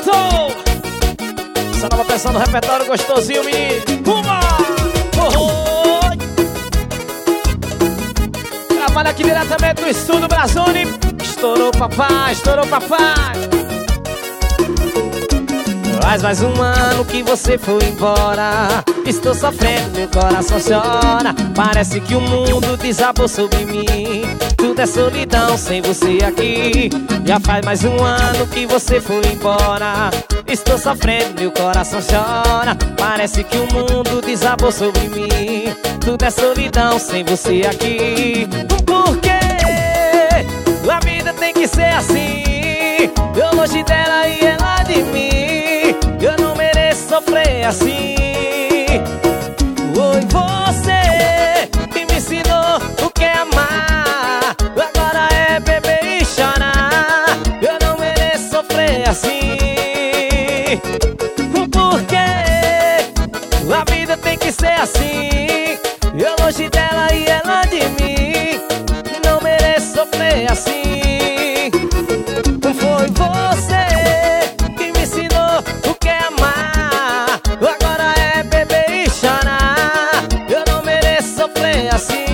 junto! Essa nova versão do repertório gostosinho, menino. Uma! Trabalha aqui diretamente do estúdio Brazone. Estourou papai, estourou papai. Faz mais um ano que você foi embora. Estou sofrendo, meu coração chora. Parece que o mundo desabou sobre mim. Tudo é solidão sem você aqui. Já faz mais um ano que você foi embora. Estou sofrendo, meu coração chora. Parece que o mundo desabou sobre mim. Tudo é solidão sem você aqui. Por quê? A vida tem que ser assim. Eu longe dela e ela de mim. Eu não mereço sofrer assim. Oi, você que me ensinou o que é amar. Agora é beber e chorar. Eu não mereço sofrer assim. Por quê? A vida tem que ser assim. Eu longe dela e ela de mim. Não mereço sofrer assim. Foi você que me ensinou o que é amar. Agora é beber e chorar. Eu não mereço sofrer assim.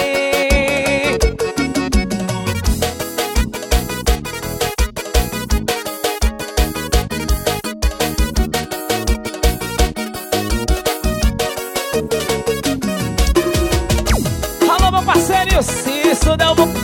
Alô, meu parceiro, se isso deu bom.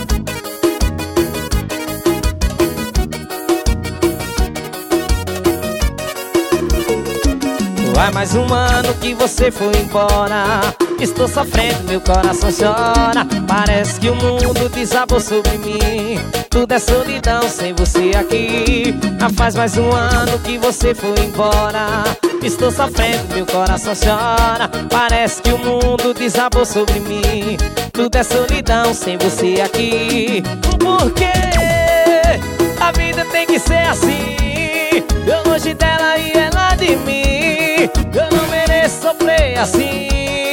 Vai mais um ano que você foi embora. Estou sofrendo, meu coração chora. Parece que o mundo desabou sobre mim. Tudo é solidão sem você aqui. Já faz mais um ano que você foi embora. Estou sofrendo, meu coração chora. Parece que o mundo desabou sobre mim. Tudo é solidão sem você aqui. Por quê? A vida tem que ser assim. Eu longe dela e ela de mim. Eu não mereço sofrer assim.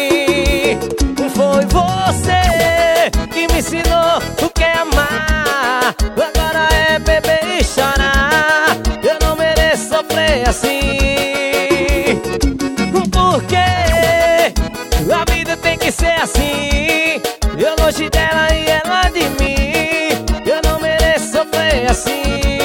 Foi você que me ensinou o que é amar. Agora é beber e chorar. Eu não mereço sofrer assim. Por quê? A vida tem que ser assim. Eu longe dela e ela de mim. Eu não mereço sofrer assim.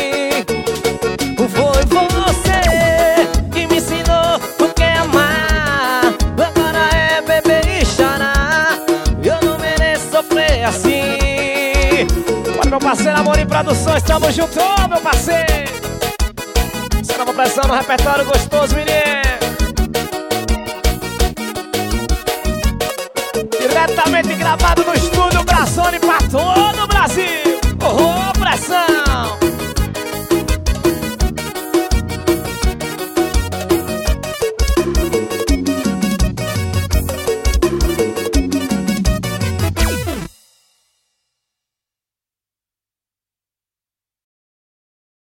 Foi você que me ensinou o que é amar. Agora é beber e chorar. Eu não mereço sofrer assim. Olha, meu parceiro Amor em Produções, tamo junto, meu parceiro. Essa nova pressão no repertório gostoso, menino. Diretamente gravado no estúdio Brazone pra todos.